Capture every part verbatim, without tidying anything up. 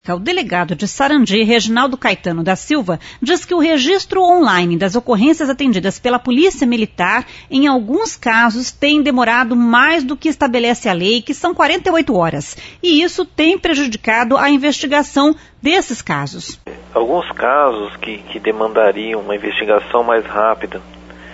O delegado de Sarandi, Reginaldo Caetano da Silva, diz que o registro online das ocorrências atendidas pela Polícia Militar, em alguns casos, tem demorado mais do que estabelece a lei, que são quarenta e oito horas. E isso tem prejudicado a investigação desses casos. Alguns casos que, que demandariam uma investigação mais rápida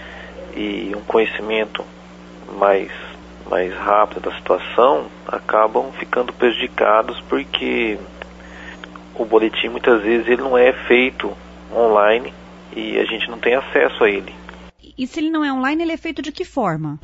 e um conhecimento mais, mais rápido da situação, acabam ficando prejudicados porque o boletim muitas vezes ele não é feito online e a gente não tem acesso a ele. E se ele não é online, ele é feito de que forma?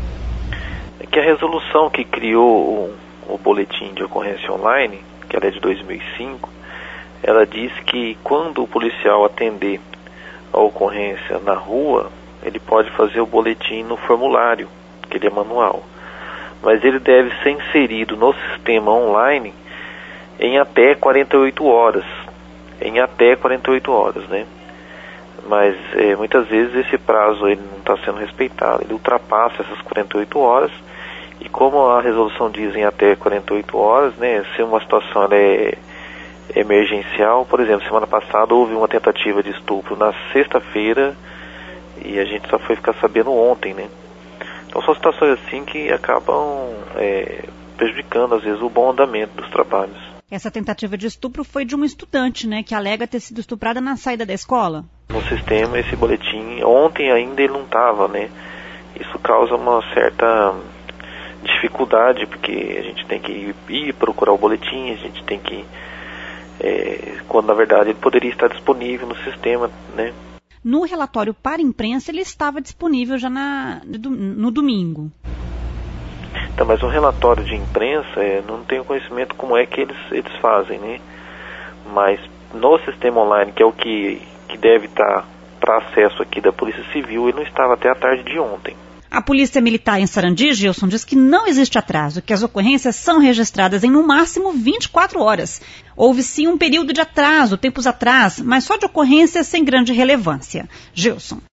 É que a resolução que criou o, o boletim de ocorrência online, que ela é de dois mil e cinco, ela diz que quando o policial atender a ocorrência na rua, ele pode fazer o boletim no formulário, que ele é manual. Mas ele deve ser inserido no sistema online em até quarenta e oito horas, em até quarenta e oito horas, né? Mas é, muitas vezes esse prazo ele não está sendo respeitado, ele ultrapassa essas quarenta e oito horas, e como a resolução diz em até quarenta e oito horas, né? Se uma situação ela é emergencial, por exemplo, semana passada houve uma tentativa de estupro na sexta-feira e a gente só foi ficar sabendo ontem, né? Então são situações assim que acabam é, prejudicando às vezes o bom andamento dos trabalhos. Essa tentativa de estupro foi de uma estudante, né, que alega ter sido estuprada na saída da escola. No sistema, esse boletim, ontem ainda ele não estava, né? Isso causa uma certa dificuldade, porque a gente tem que ir, ir procurar o boletim, a gente tem que... É, quando na verdade ele poderia estar disponível no sistema, né? No relatório para a imprensa ele estava disponível já na, no domingo. Então, mas o relatório de imprensa, é, não tenho conhecimento como é que eles, eles fazem, né? Mas no sistema online, que é o que, que deve estar para acesso aqui da Polícia Civil, ele não estava até a tarde de ontem. A Polícia Militar em Sarandi, Gilson, diz que não existe atraso, que as ocorrências são registradas em no máximo vinte e quatro horas. Houve sim um período de atraso, tempos atrás, mas só de ocorrências sem grande relevância. Gilson.